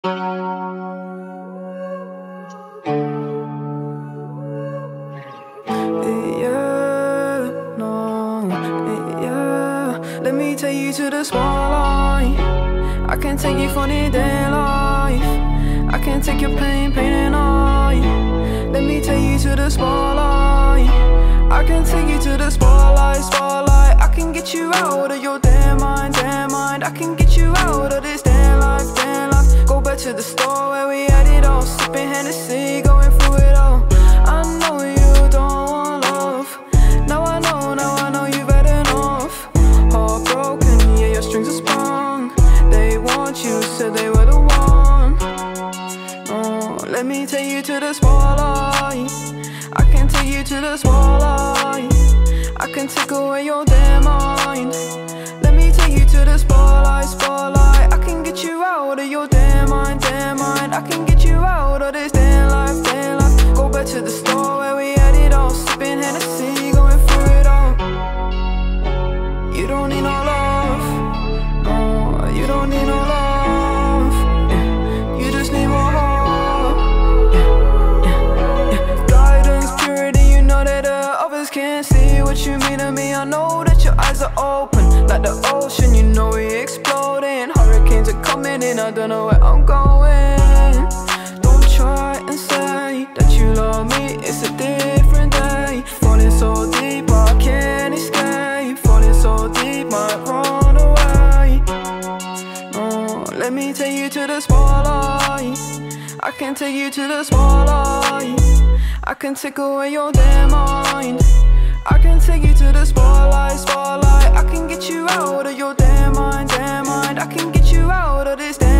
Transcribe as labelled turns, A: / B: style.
A: Let me take you to the spotlight. I can take you for the day life. I can take your pain and I. Let me take you to the spotlight. I can take you to the spotlight. I can get you out of your damn mind. I can get you out of this damn life. Go back to the store where we had it all, sipping Hennessy, going through it all. I know you don't want love. Now I know you've had enough. Heartbroken, yeah, your strings are sprung. They want you, said they were the one. Oh, let me take you to the spotlight. I can take you to the spotlight. I can take away your damn mind. Let me take you to the spotlight. I can get you out of your damn mind. I can get you out of this damn life. Go back to the store where we had it all, sipping Hennessy, going through it all. You don't need no love. No, you don't need no love. You just need more heart. Guidance, purity, you know that others can't see what you mean to me. I know that your eyes are open like the ocean, you know we exploding. Hurricanes are coming in, I don't know where I'm going. Don't try and say that you love me, it's a different day. Falling so deep, I can't escape. Falling so deep, might run away. No, let me take you to the spotlight. I can take you to the spotlight. I can take away your damn mind. I can take you to the spotlight. I can get you out of your damn mind. I can get you out of this damn